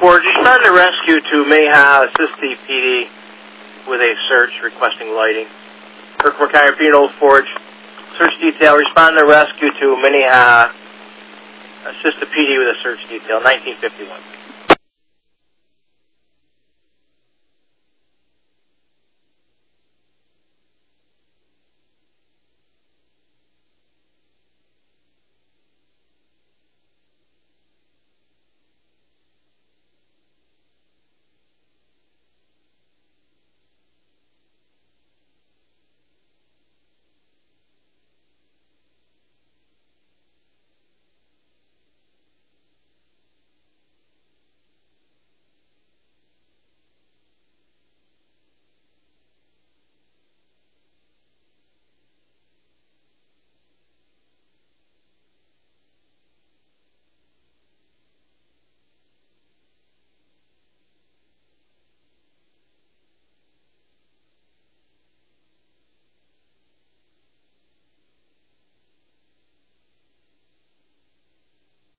Forge, respond to rescue to Mayhaw, assist the PD with a search requesting lighting. Kirk McIver, P. Old Forge, search detail, respond to rescue to Minnehaha, assist the PD with a search detail, 1951.